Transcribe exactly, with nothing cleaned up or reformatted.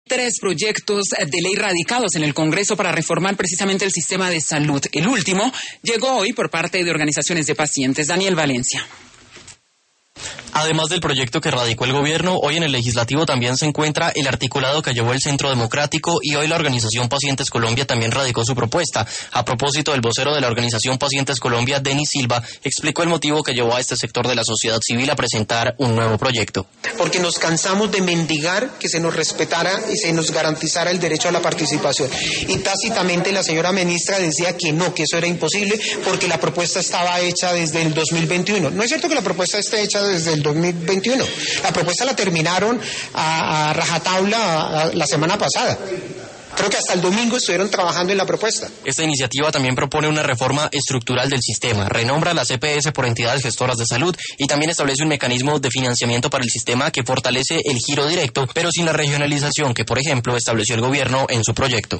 tres proyectos de ley radicados en el Congreso para reformar precisamente el sistema de salud. El último llegó hoy por parte de organizaciones de pacientes. Daniel Valencia. Además del proyecto que radicó el gobierno, hoy en el legislativo también se encuentra el articulado que llevó el Centro Democrático y hoy la organización Pacientes Colombia también radicó su propuesta. A propósito, el vocero de la organización Pacientes Colombia, Denis Silva, explicó el motivo que llevó a este sector de la sociedad civil a presentar un nuevo proyecto. Porque nos cansamos de mendigar que se nos respetara y se nos garantizara el derecho a la participación. Y tácitamente la señora ministra decía que no, que eso era imposible porque la propuesta estaba hecha desde el dos mil veintiuno. No es cierto que la propuesta esté hecha desde el dos mil veintiuno. La propuesta la terminaron a, a rajatabla a, a, la semana pasada. Creo que hasta el domingo estuvieron trabajando en la propuesta. Esta iniciativa también propone una reforma estructural del sistema, renombra las E P S por entidades gestoras de salud y también establece un mecanismo de financiamiento para el sistema que fortalece el giro directo, pero sin la regionalización que, por ejemplo, estableció el gobierno en su proyecto.